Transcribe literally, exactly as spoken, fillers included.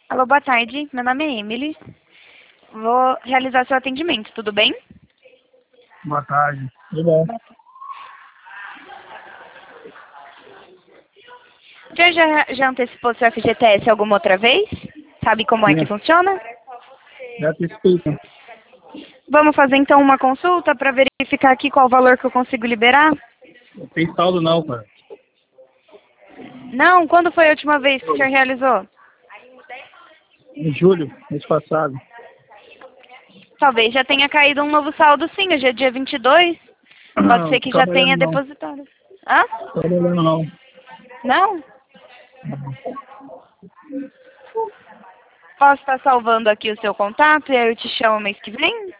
Alô, boa tarde. Meu nome é Emily. Vou realizar seu atendimento, tudo bem? Boa tarde. Tudo bom? Já, já, já antecipou seu F G T S alguma outra vez? Sabe como é que Sim, funciona? já te explico. Vamos fazer então uma consulta para verificar aqui qual o valor que eu consigo liberar? Não tem saldo não, cara. Não? Quando foi a última vez que o senhor realizou? Em julho, mês passado. Talvez já tenha caído um novo saldo sim, hoje é dia vinte e dois. Pode Não, ser tô que já trabalhando tenha não. depositado. Hã? Tô trabalhando não. Não? Posso estar salvando aqui o seu contato e aí eu te chamo mês que vem?